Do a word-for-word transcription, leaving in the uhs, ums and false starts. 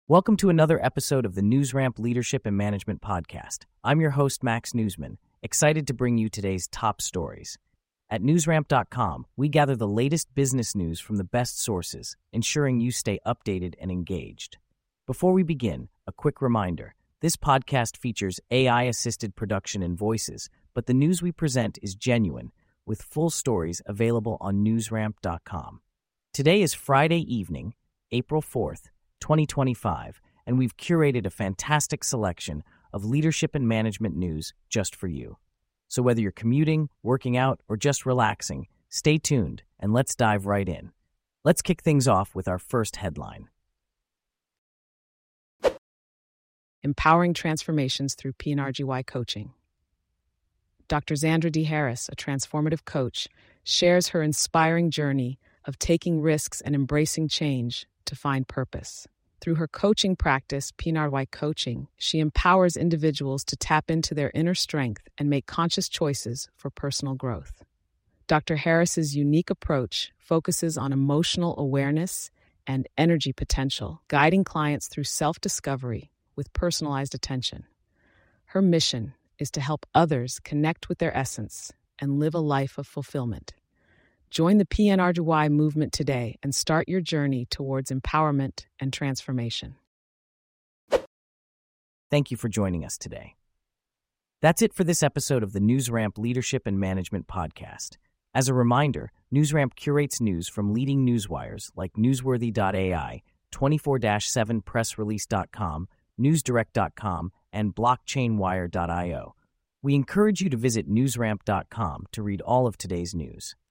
Welcome to another episode of the NewsRamp Leadership and Management Podcast. I'm your host, Max Newsman, excited to bring you today's top stories. At newsramp dot com, we gather the latest business news from the best sources, ensuring you stay updated and engaged. Before we begin, a quick reminder. This podcast features A I-assisted production and voices, but the news we present is genuine, with full stories available on newsramp dot com. Today is Friday evening, April fourth, twenty twenty-five, and we've curated a fantastic selection of leadership and management news just for you. So whether you're commuting, working out, or just relaxing, stay tuned and let's dive right in. Let's kick things off with our first headline. Empowering Transformations Through P N R G Y Coaching. Doctor Zandra D. Harris, a transformative coach, shares her inspiring journey of taking risks and embracing change to find purpose. Through her coaching practice, P N R G Y Coaching, she empowers individuals to tap into their inner strength and make conscious choices for personal growth. Doctor Harris's unique approach focuses on emotional awareness and energy potential, guiding clients through self-discovery with personalized attention. Her mission is to help others connect with their essence and live a life of fulfillment. Join the P N R G Y movement today and start your journey towards empowerment and transformation. Thank you for joining us today. That's it for this episode of the NewsRamp Leadership and Management Podcast. As a reminder, NewsRamp curates news from leading newswires like newsworthy dot A I, twenty-four seven press release dot com, newsdirect dot com, and blockchain wire dot io. We encourage you to visit newsramp dot com to read all of today's news.